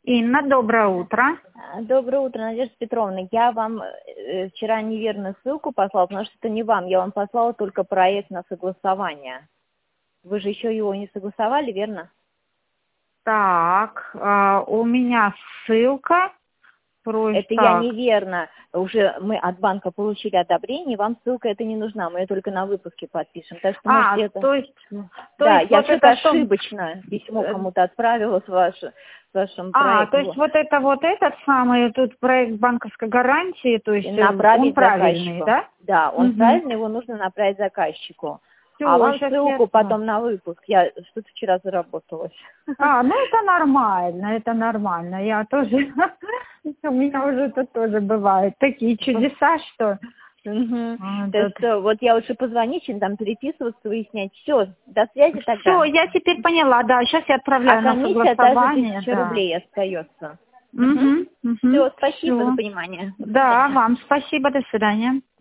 Инна, доброе утро. Доброе утро, Надежда Петровна. Я вам вчера неверную ссылку послала, потому что это не вам. Я вам послала только проект на согласование. Вы же еще его не согласовали, верно? Так, у меня ссылка. Это я неверно. Уже мы от банка получили одобрение, вам ссылка это не нужна, мы ее только на выпуске подпишем. Так что можете это... то есть я вот что-то это ошибочно письмо кому-то отправила с вашим проектом. то есть вот этот самый тут проект банковской гарантии, то есть направить он правильный, заказчику. да? Да, он правильный, его нужно направить заказчику. Всё, А вам сейчас ссылку потом на выпуск. Я что-то вчера заработалась. это нормально. Я тоже, у меня уже тут тоже бывают такие чудеса, что... То есть вот я лучше позвонить, чем там переписываться, выяснять. Все, до связи тогда. Все, я теперь поняла, да, сейчас я отправляю на комиссия согласование. даже 1000 рублей остается. Все, Все, спасибо за понимание. Да, вам спасибо, до свидания.